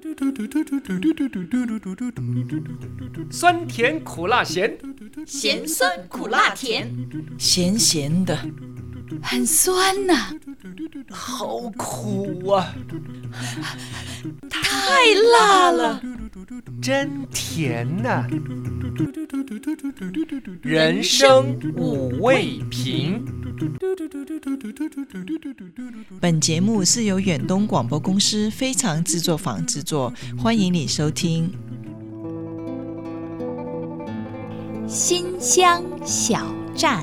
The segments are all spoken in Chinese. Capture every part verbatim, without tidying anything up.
酸甜苦辣咸， 咸酸苦辣甜， 咸咸的，很酸呐、啊， 好苦啊， 太辣了， 真甜呐、啊。人生五味瓶。 本节目是由远东广播公司非常制作坊制作，欢迎你收听。 新乡小站。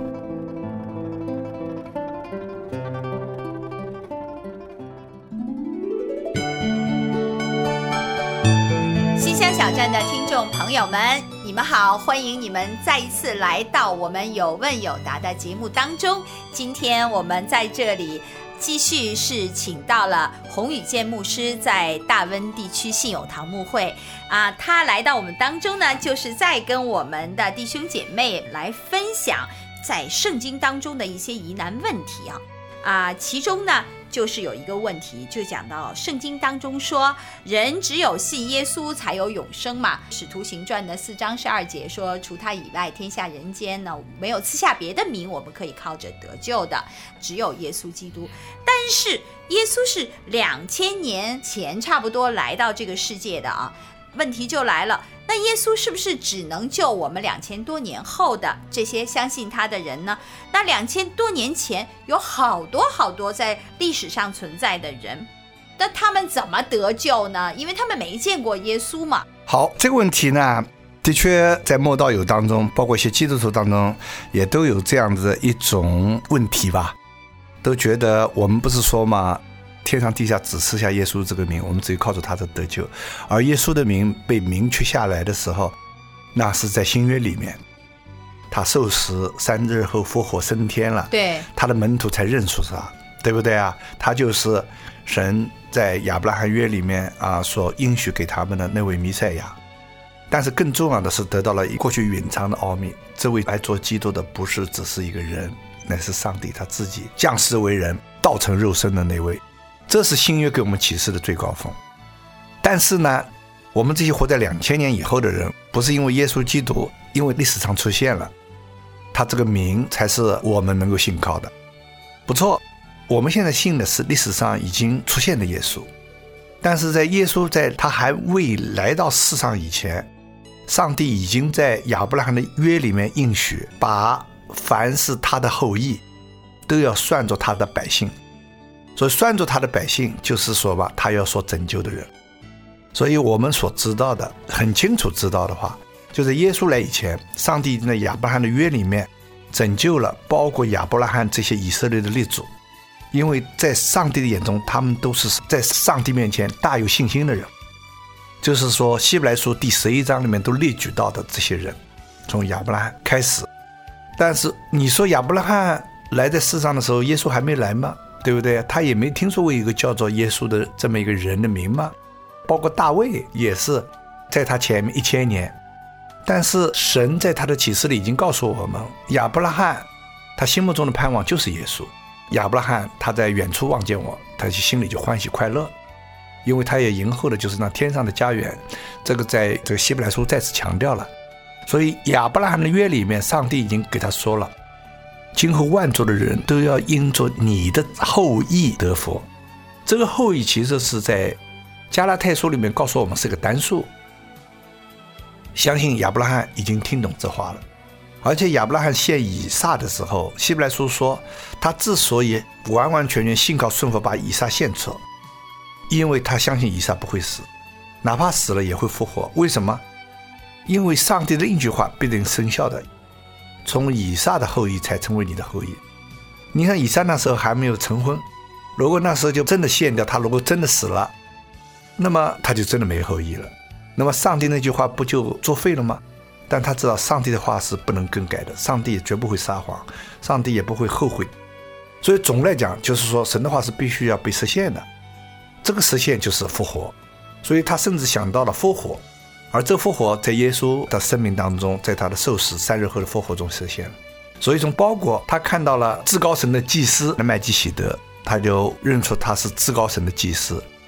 新乡小站的听众朋友们，你们好，欢迎你们再一次来到我们有问有答的节目当中。今天我们在这里继续是请到了洪宇健牧师，在大温地区信友堂牧会啊，他来到我们当中呢，就是在跟我们的弟兄姐妹来分享在圣经当中的一些疑难问题啊啊，其中呢就是有一个问题，就讲到圣经当中说人只有信耶稣才有永生嘛。使徒行传的四章十二节说，除他以外天下人间呢没有赐下别的名我们可以靠着得救的，只有耶稣基督。但是耶稣是两千年前差不多来到这个世界的啊，问题就来了，那耶稣是不是只能救我们两千多年后的这些相信他的人呢？那两千多年前有好多好多在历史上存在的人，那他们怎么得救呢？因为他们没见过耶稣嘛。 好，这个问题呢，的确在默道友当中，包括一些基督徒当中，也都有这样子的一种问题吧，都觉得我们不是说嘛，天上地下只赐下耶稣这个名，我们只有靠着他的得救。而耶稣的名被明确下来的时候，那是在新约里面，他受死三日后复活升天了， 对， 他的门徒才认出他，对不对啊？他就是神在亚伯拉罕约里面啊所应许给他们的那位弥赛亚。但是更重要的是得到了过去隐藏的奥秘，这位来做基督的不是只是一个人，乃是上帝他自己降世为人，道成肉身的那位。这是新约给我们启示的最高峰。但是呢，我们这些活在两千年以后的人，不是因为耶稣基督因为历史上出现了，他这个名才是我们能够信靠的。不错，我们现在信的是历史上已经出现的耶稣，但是在耶稣在他还未来到世上以前，上帝已经在亚伯拉罕的约里面应许，把凡是他的后裔都要算作他的百姓。所以算作他的百姓，就是说吧，他要所拯救的人。所以我们所知道的很清楚知道的话，就是耶稣来以前，上帝在亚伯拉罕的约里面拯救了包括亚伯拉罕这些以色列的列祖，因为在上帝的眼中，他们都是在上帝面前大有信心的人。就是说希伯来书第十一章里面都列举到的这些人，从亚伯拉罕开始。但是你说亚伯拉罕来在世上的时候，耶稣还没来吗？对不对？他也没听说过一个叫做耶稣的这么一个人的名吗？包括大卫也是在他前面一千年。但是神在他的启示里已经告诉我们，亚伯拉罕他心目中的盼望就是耶稣。亚伯拉罕他在远处望见我，他心里就欢喜快乐，因为他也迎候的就是那天上的家园。这个在这个希伯来书再次强调了。所以亚伯拉罕的约里面，上帝已经给他说了，今后万族的人都要因着你的后裔得福。这个后裔其实是在加拉太书里面告诉我们是个单数。相信亚伯拉罕已经听懂这话了。而且亚伯拉罕献以撒的时候，希伯来书说他之所以完完全全信靠顺服把以撒献出，因为他相信以撒不会死，哪怕死了也会复活。为什么？因为上帝的一句话必定生效的，从以撒的后裔才成为你的后裔。你看以撒那时候还没有成婚，如果那时候就真的献掉他，如果真的死了，那么他就真的没后裔了，那么上帝那句话不就作废了吗？但他知道上帝的话是不能更改的，上帝也绝不会撒谎，上帝也不会后悔。所以总来讲就是说神的话是必须要被实现的，这个实现就是复活。所以他甚至想到了复活，而这复活在耶稣的生命当中，在他的受死三日后的复活中实现了。所以从包括他看到了至高神的祭司麦基洗德，他就认出他是至高神的祭司，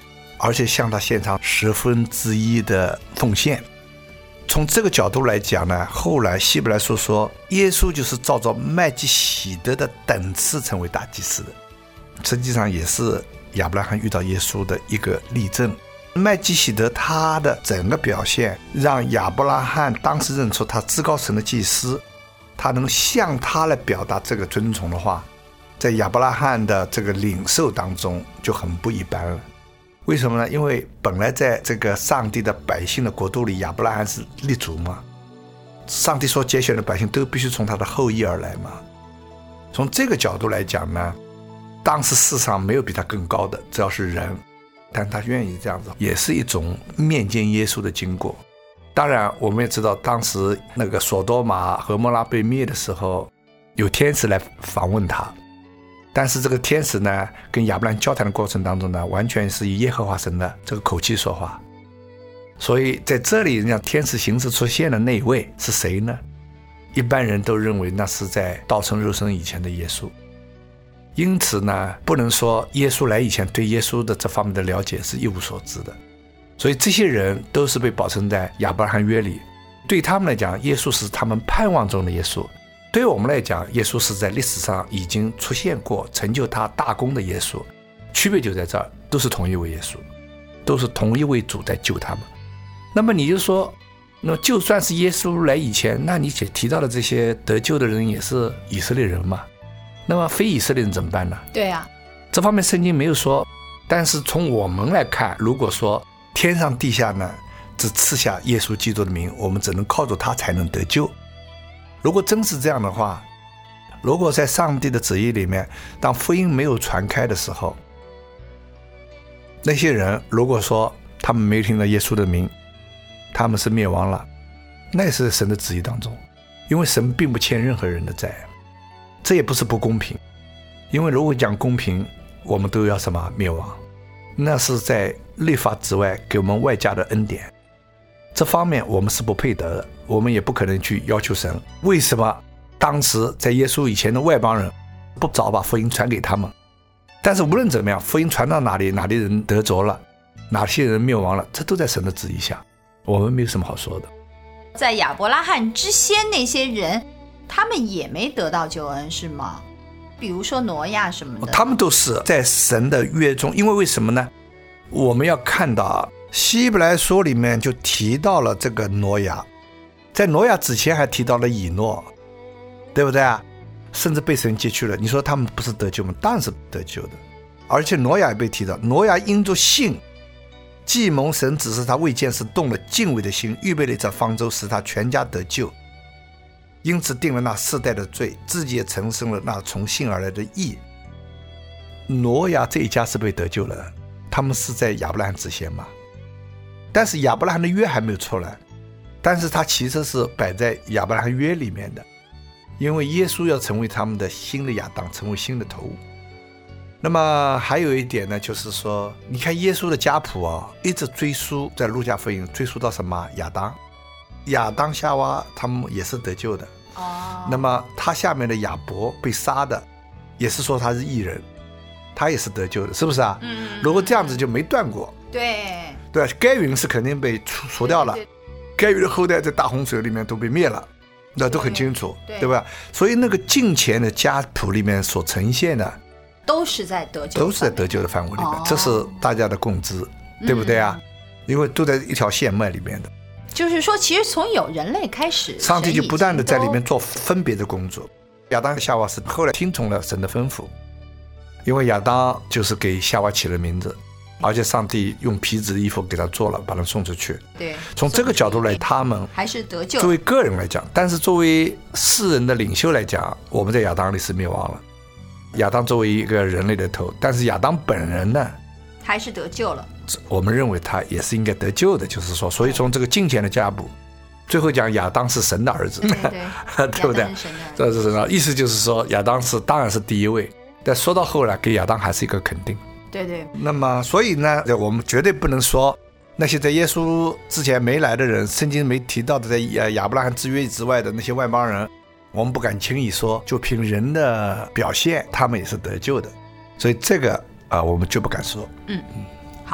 而且向他献上十分之一的奉献。从这个角度来讲呢，后来希伯来书说耶稣就是照着麦基洗德的等次成为大祭司的，实际上也是亚伯拉罕遇到耶稣的一个例证。麦基洗德他的整个表现让亚伯拉罕当时认出他至高神的祭司，他能向他来表达这个尊崇的话，在亚伯拉罕的这个领受当中就很不一般了。为什么呢？因为本来在这个上帝的百姓的国度里，亚伯拉罕是立足嘛，上帝所拣选的百姓都必须从他的后裔而来嘛。从这个角度来讲呢，当时世上没有比他更高的，只要是人，但他愿意这样子，也是一种面见耶稣的经过。当然我们也知道，当时那个索多玛和摩拉被灭的时候，有天使来访问他，但是这个天使呢，跟亚伯拉罕交谈的过程当中呢，完全是以耶和华神的这个口气说话。所以在这里人家天使形式出现的那一位是谁呢？一般人都认为那是在道成肉身以前的耶稣。因此呢，不能说耶稣来以前对耶稣的这方面的了解是一无所知的。所以这些人都是被保存在亚伯拉罕约里，对他们来讲，耶稣是他们盼望中的耶稣。对我们来讲，耶稣是在历史上已经出现过成就他大功的耶稣，区别就在这儿，都是同一位耶稣，都是同一位主在救他们。那么你就说，那就算是耶稣来以前，那你提到的这些得救的人也是以色列人嘛，那么非以色列人怎么办呢？ 对啊， 这方面圣经没有说，但是从我们来看，如果说天上地下呢只赐下耶稣基督的名，我们只能靠着他才能得救。如果真是这样的话，如果在上帝的旨意里面，当福音没有传开的时候，那些人如果说他们没有听到耶稣的名，他们是灭亡了，那也是神的旨意当中，因为神并不欠任何人的债，这也不是不公平。因为如果讲公平，我们都要什么灭亡，那是在律法之外给我们外加的恩典，这方面我们是不配得的，我们也不可能去要求神。为什么当时在耶稣以前的外邦人不早把福音传给他们？但是无论怎么样，福音传到哪里，哪里人得着了，哪些人灭亡了，这都在神的旨意下，我们没有什么好说的。 在亚伯拉罕之先那些人，他们也没得到救恩是吗？比如说挪亚什么的， 他们都是在神的约中。因为为什么呢？我们要看到希伯来书里面就提到了这个挪亚，在挪亚之前还提到了以诺，对不对啊？甚至被神接去了，你说他们不是得救吗？当然是得救的。而且挪亚也被提到，挪亚因着信，既蒙神指示他未见时动了敬畏的心，预备了一则方舟，使他全家得救，因此定了那世代的罪，自己也承受了那从信而来的义。挪亚这一家是被得救了，他们是在亚伯拉罕之前嘛，但是亚伯拉罕的约还没有出来，但是他其实是摆在亚伯拉罕约里面的，因为耶稣要成为他们的新的亚当，成为新的头。那么还有一点呢，就是说你看耶稣的家谱啊，一直追溯，在路加福音追溯到什么？亚当，亚当夏娃他们也是得救的。 哦， 那么他下面的亚伯被杀的，也是说他是义人，他也是得救的，是不是啊？ 嗯， 如果这样子就没断过。 对对，该隐是肯定被除除掉了， 对对该隐的后代在大洪水里面都被灭了，那都很清楚， 对, 对, 对吧？所以那个近前的家谱里面所呈现的都是在得救， 都是在得救的范围里面， 哦， 这是大家的共知，对不对啊？ 嗯， 因为都在一条线脉里面的。 就是说其实从有人类开始， 上帝就不断的在里面做分别的工作。亚当和夏娃是后来听从了神的吩咐，因为亚当就是给夏娃起了名字，而且上帝用皮质的衣服给他做了，把他送出去。 对， 从这个角度来，他们还是得救。 作为个人来讲，但是作为世人的领袖来讲，我们在亚当里是灭亡了。亚当作为一个人类的头，但是亚当本人呢， 还是得救了。 我们认为他也是应该得救的，就是说，所以从这个近前的家谱，最后讲亚当是神的儿子， 对对对不对？这是神的意思，就是说亚当是当然是第一位，但说到后来给亚当还是一个肯定。 对对。 那么所以呢，我们绝对不能说那些在耶稣之前没来的人，圣经没提到的在亚伯拉罕之约之外的那些外邦人，我们不敢轻易说就凭人的表现他们也是得救的，所以这个啊、呃、我们就不敢说。 嗯，好，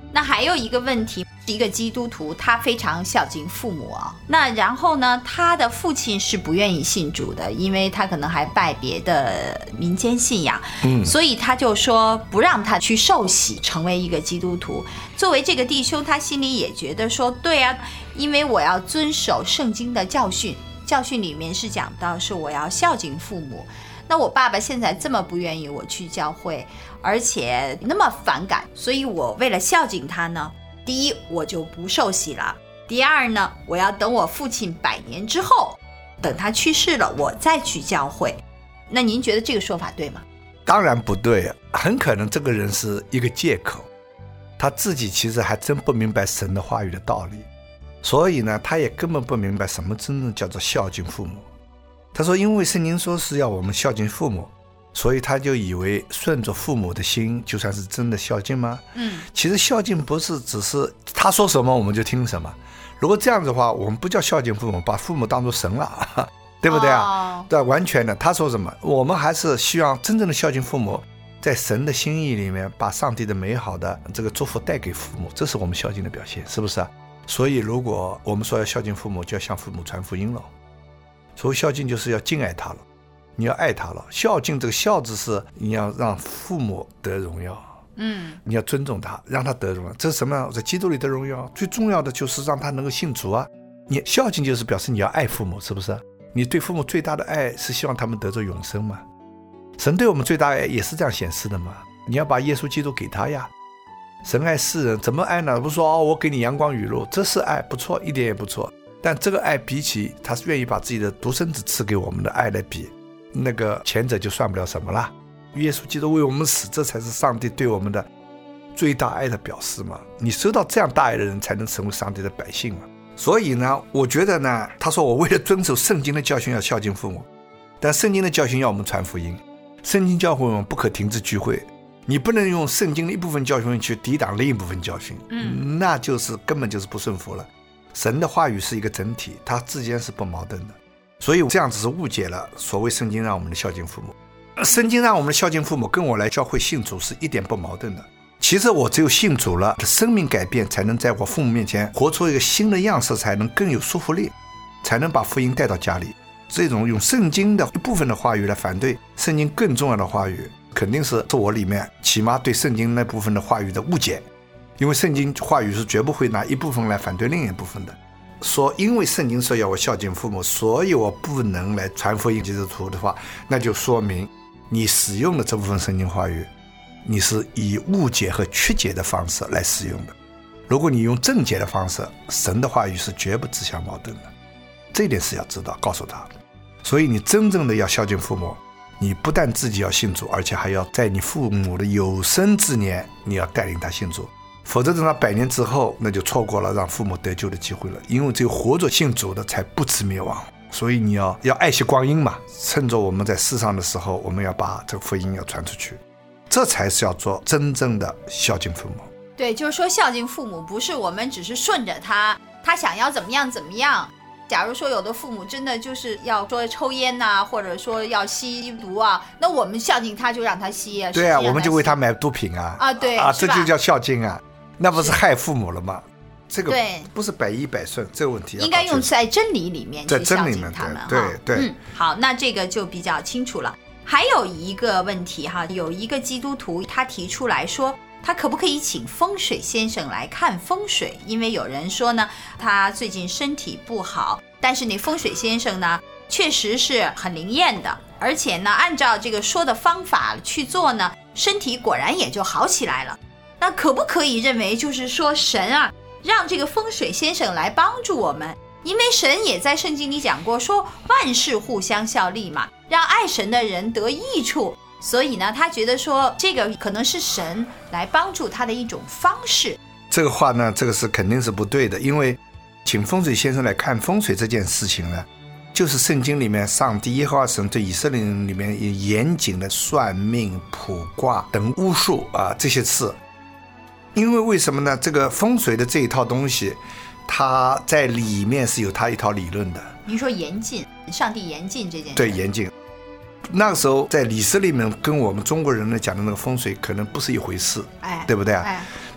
那还有一个问题，一个基督徒他非常孝敬父母啊、哦，那然后呢，他的父亲是不愿意信主的，因为他可能还拜别的民间信仰，嗯，所以他就说不让他去受洗成为一个基督徒。作为这个弟兄，他心里也觉得说，对啊，因为我要遵守圣经的教训，教训里面是讲到是我要孝敬父母。那我爸爸现在这么不愿意我去教会，而且那么反感，所以我为了孝敬他呢，第一我就不受洗了，第二呢，我要等我父亲百年之后，等他去世了我再去教会。那您觉得这个说法对吗？ 当然不对，很可能这个人是一个借口，他自己其实还真不明白神的话语的道理，所以呢，他也根本不明白什么真正叫做孝敬父母。他说因为圣经说是要我们孝敬父母，所以他就以为顺着父母的心就算是真的孝敬吗？嗯，其实孝敬不是只是他说什么我们就听什么，如果这样子的话，我们不叫孝敬父母，把父母当作神了，对不对啊？哦、对，完全的。他说什么，我们还是希望真正的孝敬父母，在神的心意里面把上帝的美好的这个祝福带给父母，这是我们孝敬的表现，是不是啊？所以如果我们说要孝敬父母，就要向父母传福音了。所谓孝敬就是要敬爱他了，你要爱他了。孝敬这个孝字是你要让父母得荣耀，嗯，你要尊重他，让他得荣耀。这是什么？在基督里的荣耀，最重要的就是让他能够信主啊。你孝敬就是表示你要爱父母，是不是？你对父母最大的爱是希望他们得着永生嘛？神对我们最大的爱也是这样显示的嘛？你要把耶稣基督给他呀。神爱世人，怎么爱呢？不是说哦，我给你阳光雨露，这是爱，不错，一点也不错。但这个爱比起他是愿意把自己的独生子赐给我们的爱来比，那个前者就算不了什么了。耶稣基督为我们死，这才是上帝对我们的最大爱的表示嘛。你收到这样大爱的人才能成为上帝的百姓嘛。所以呢，我觉得呢，他说我为了遵守圣经的教训要孝敬父母，但圣经的教训要我们传福音，圣经教会我们不可停止聚会，你不能用圣经的一部分教训去抵挡另一部分教训，嗯，那就是根本就是不顺服了。神的话语是一个整体，它之间是不矛盾的，所以这样只是误解了所谓圣经让我们的孝敬父母。圣经让我们的孝敬父母跟我来教会信主是一点不矛盾的。其实我只有信主了，生命改变才能在我父母面前活出一个新的样式，才能更有说服力，才能把福音带到家里。这种用圣经的一部分的话语来反对圣经更重要的话语，肯定是我里面起码对圣经那部分的话语的误解。因为圣经话语是绝不会拿一部分来反对另一部分的。说因为圣经说要我孝敬父母，所以我不能来传福音基督徒的话，那就说明你使用的这部分圣经话语，你是以误解和曲解的方式来使用的。如果你用正解的方式，神的话语是绝不自相矛盾的，这一点是要知道，告诉他。所以你真正的要孝敬父母，你不但自己要信主，而且还要在你父母的有生之年，你要带领他信主。否则等到百年之后，那就错过了让父母得救的机会了。因为只有活着信主的才不致灭亡，所以你要要爱惜光阴嘛，趁着我们在世上的时候，我们要把这个福音要传出去，这才是要做真正的孝敬父母。 对，就是说孝敬父母不是我们只是顺着他，他想要怎么样怎么样。假如说有的父母真的就是要说抽烟呐、啊，或者说要吸毒啊，那我们孝敬他就让他吸啊。 对啊，我们就为他买毒品啊。 啊，对啊，这就叫孝敬啊。那不是害父母了吗？这个不是百依百顺，这个问题应该用在真理里面去孝敬他们。 对对、 嗯，好，那这个就比较清楚了。还有一个问题哈，有一个基督徒他提出来说，他可不可以请风水先生来看风水？因为有人说呢，他最近身体不好，但是那风水先生呢，确实是很灵验的，而且呢，按照这个说的方法去做呢，身体果然也就好起来了。那可不可以认为就是说神啊，让这个风水先生来帮助我们？因为神也在圣经里讲过，说万事互相效力嘛，让爱神的人得益处。所以呢，他觉得说这个可能是神来帮助他的一种方式。 这个话呢，这个是肯定是不对的，因为请风水先生来看风水这件事情呢，就是圣经里面上帝耶和华神对以色列人里面严谨的算命、卜卦等巫术啊这些事。因为为什么呢？这个风水的这一套东西，它在里面是有它一套理论的。 您说严禁，上帝严禁这件事？ 对，严禁。那个时候在以色列里面跟我们中国人呢讲的那个风水可能不是一回事，哎，对不对啊？哎，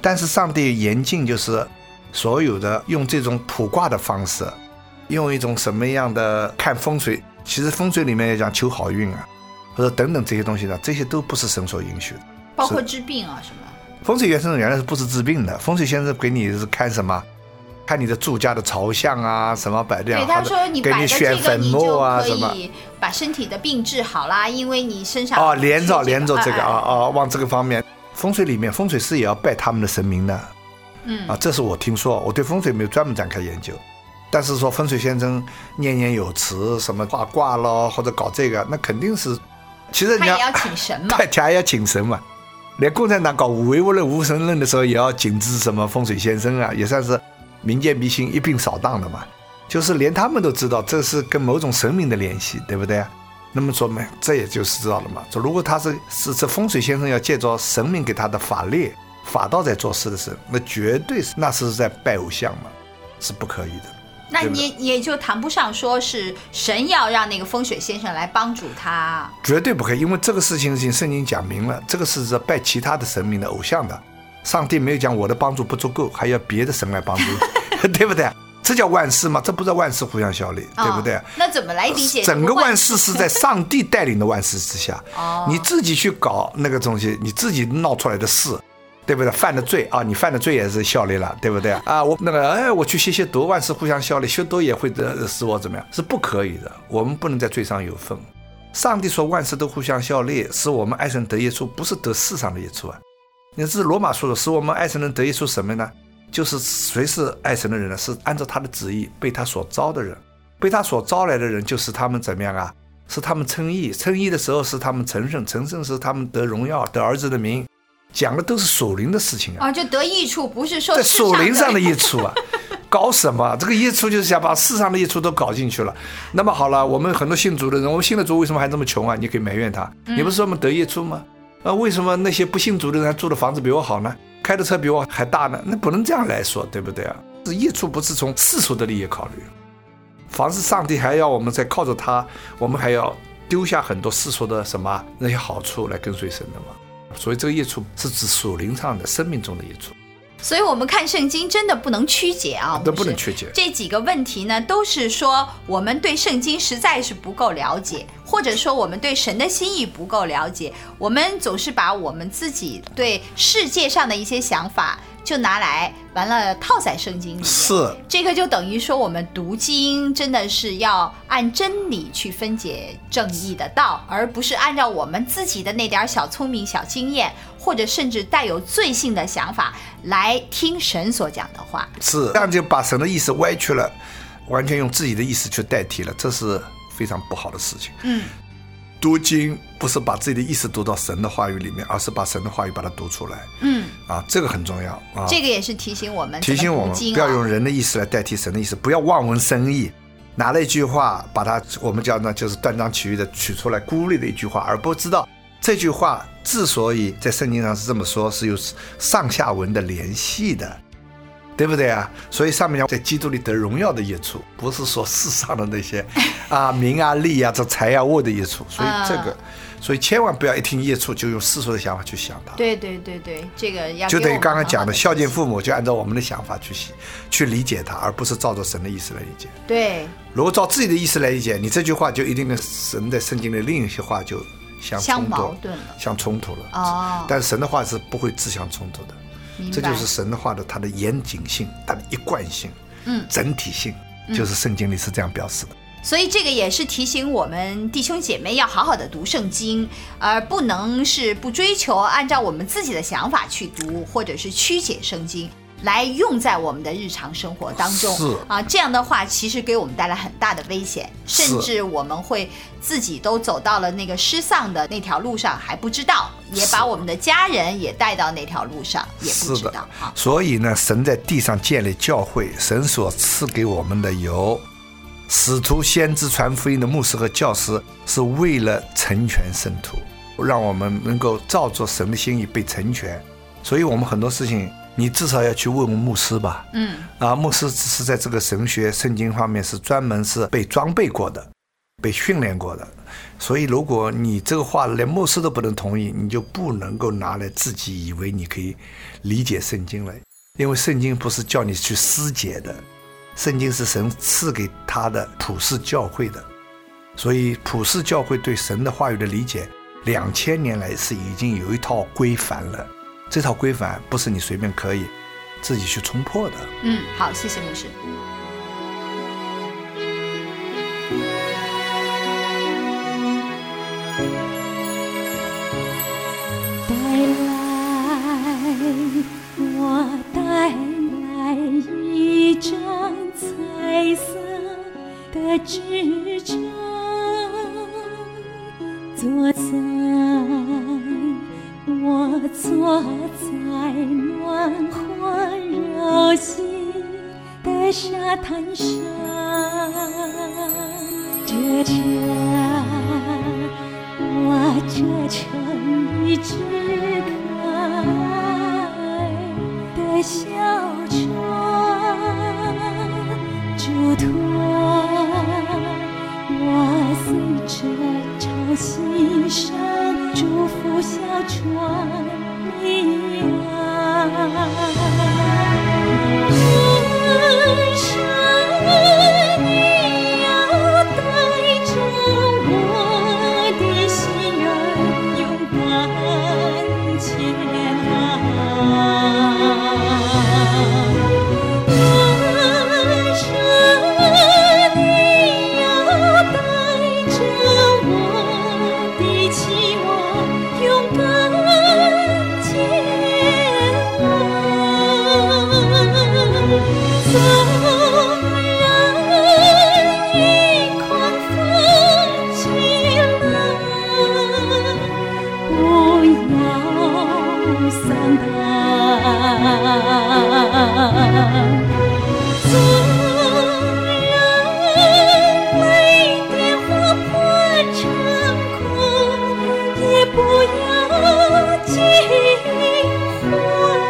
但是上帝严禁就是所有的用这种卜卦的方式，用一种什么样的看风水，其实风水里面也讲求好运啊，或者等等这些东西呢，这些都不是神所允许的， 包括治病啊什么。 风水先生原来是不是治病的？风水先生给你是看什么？看你的住家的朝向啊，什么摆量， 对，他说你摆的这个你就可以把身体的病治好啦，因为你身上哦连着连着这个啊啊，往这个方面，风水里面风水师也要拜他们的神明的，嗯啊，这是我听说，我对风水没有专门展开研究，但是说风水先生念念有词，什么画卦咯，或者搞这个，那肯定是，其实你他也要请神嘛， 对，他也要请神嘛，连共产党搞唯物论、无神论的时候，也要请之什么风水先生啊，也算是民间迷信一并扫荡的嘛，就是连他们都知道这是跟某种神明的联系，对不对？那么说嘛，这也就是知道了嘛。说如果他是是这风水先生要借着神明给他的法力、法道在做事的时候，那绝对是那是在拜偶像嘛，是不可以的。 那你也就谈不上说是神要让那个风水先生来帮助他， 绝对不可以，因为这个事情是圣经讲明了，这个是在拜其他的神明的偶像的。上帝没有讲我的帮助不足够，还要别的神来帮助，对不对？这叫万事吗？这不是万事互相效力，哦、对不对？ 那怎么来理解？ 整个万事是在上帝带领的万事之下，哦、你自己去搞那个东西，你自己闹出来的事，对不对？犯的罪啊，你犯的罪也是效力了，对不对？啊，我那个哎，我去吸吸毒，万事互相效力，吸毒也会使我怎么样？是不可以的，我们不能在罪上有份。上帝说万事都互相效力，使我们爱神得益处，不是得世上的益处啊。那是罗马说的，使我们爱神能得益处什么呢？就是谁是爱神的人呢？是按照他的旨意被他所招的人，被他所招来的人，就是他们怎么样啊？是他们称义，称义的时候是他们成圣，成圣是他们得荣耀，得儿子的名，讲的都是属灵的事情啊。 啊，就得益处不是说在属灵上的益处啊，搞什么？这个益处就是想把世上的益处都搞进去了。那么好了，我们很多信主的人，我们信了主为什么还这么穷啊？你可以埋怨他，你不是说我们得益处吗？啊，为什么那些不信主的人住的房子比我好呢？开的车比我还大呢？那不能这样来说，对不对啊？是益处不是从世俗的利益考虑，凡是上帝还要我们再靠着他，我们还要丢下很多世俗的什么那些好处来跟随神的嘛。所以这个益处是指属灵上的生命中的益处。 所以我们看圣经真的不能曲解啊， 都不能曲解。 这几个问题呢，都是说我们对圣经实在是不够了解，或者说我们对神的心意不够了解，我们总是把我们自己对世界上的一些想法就拿来完了套在圣经里面。 是， 这个就等于说我们读经真的是要按真理去分解正义的道，而不是按照我们自己的那点小聪明小经验，或者甚至带有罪性的想法来听神所讲的话。 是，这样就把神的意思歪曲了，完全用自己的意思去代替了，这是非常不好的事情。 嗯， 读经不是把自己的意思读到神的话语里面，而是把神的话语把它读出来。 嗯， 啊，这个很重要啊。 这个也是提醒我们， 提醒我们不要用人的意思来代替神的意思，不要望文生义，拿了一句话把它我们叫呢就是断章取义的取出来孤立的一句话，而不知道这句话之所以在圣经上是这么说，是有上下文的联系的，对不对啊？所以上面讲在基督里得荣耀的益处，不是说世上的那些啊名啊利啊这财啊物的益处。所以这个、嗯、所以千万不要一听益处就用世俗的想法去想它。 对对对对，这个要就等于刚刚讲的孝敬父母，就按照我们的想法去去理解它，而不是照着神的意思来理解。 对， 如果照自己的意思来理解，你这句话就一定跟神在圣经的另一些话就相相矛盾了， 相冲突了。 哦， 但是神的话是不会自相冲突的。这就是神的话的它的严谨性，它的一贯性，嗯，整体性，就是圣经里是这样表示的。 所以这个也是提醒我们弟兄姐妹要好好的读圣经，而不能是不追求按照我们自己的想法去读，或者是曲解圣经来用在我们的日常生活当中。 是啊，这样的话其实给我们带来很大的危险，甚至我们会自己都走到了那个失丧的那条路上还不知道，也把我们的家人也带到那条路上也不知道。 所以呢，神在地上建立教会，神所赐给我们的有使徒、先知、传福音的牧师和教师，是为了成全圣徒，让我们能够照着神的心意被成全。所以我们很多事情你至少要去问问牧师吧。 嗯， 啊，牧师是在这个神学圣经方面是专门是被装备过的，被训练过的， 所以如果你这个话连牧师都不能同意，你就不能够拿来自己以为你可以理解圣经了，因为圣经不是叫你去思解的，圣经是神赐给他的普世教会的，所以普世教会对神的话语的理解两千年来是已经有一套规范了，这套规范不是你随便可以自己去冲破的。 嗯，好，谢谢牧师。 我带来一张彩色的纸张，坐在我坐在暖和柔细的沙滩上，这成我这成一只可爱的小船，嘱托我随着潮汐声祝福小船一样。人生你要带着我的心儿勇敢前来，人生你要带着我的期望勇敢前来，纵然一狂风起来，不要丧胆，纵然泪点划破长空，也不要惊慌。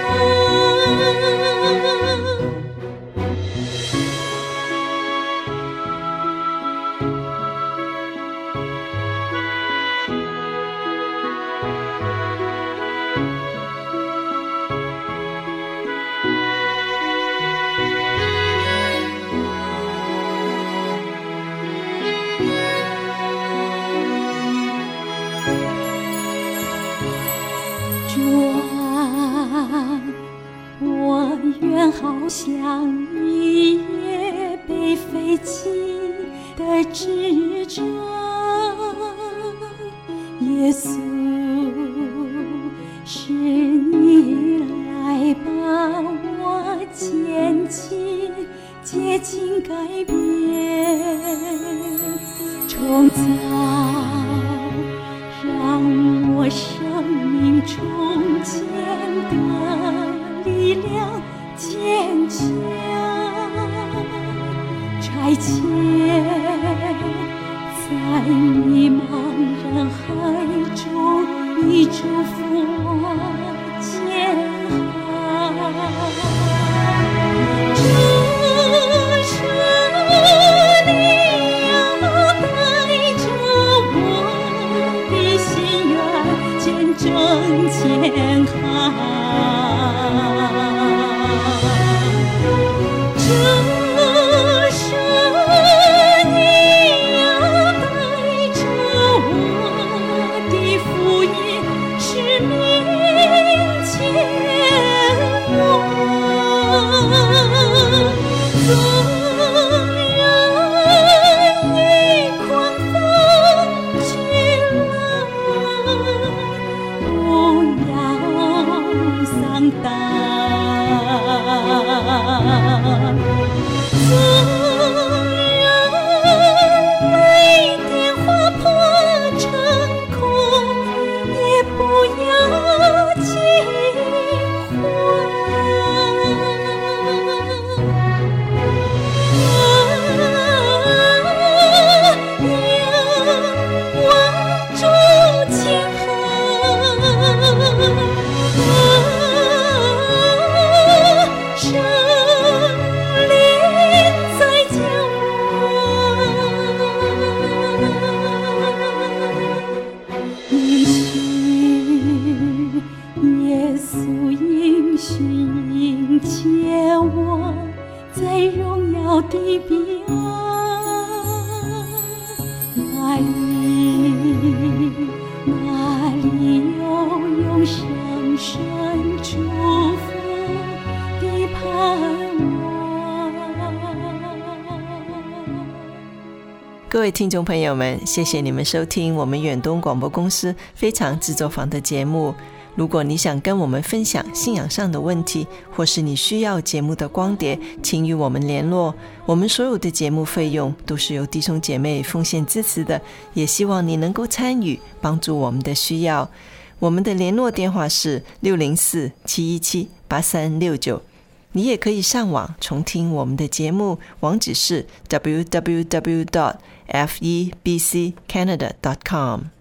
主啊，我愿好像一叶被废弃的纸张，耶稣，是你来把我捡起，接近改变，创造让我生命中间的力量坚强，差遣在迷茫人海中，你祝福我前行。这生你要带着我的心愿见证前行，这生你要带着我的福音使命前往，纵然一狂风起来，不要丧胆，纵然泪点划破长空，也不要惊慌。望主前行，胜利在荣耀的彼岸，那里那里有永生神祝福的盼望。 各位听众朋友们，谢谢你们收听我们远东广播公司非常制作坊的节目。如果你想跟我们分享信仰上的问题，或是你需要节目的光碟，请与我们联络。我们所有的节目费用都是由弟兄姐妹奉献支持的，也希望你能够参与，帮助我们的需要。我们的联络电话是六零四七一七八三六九。你也可以上网重听我们的节目，网址是 double u double u double u dot f e b c canada dot com。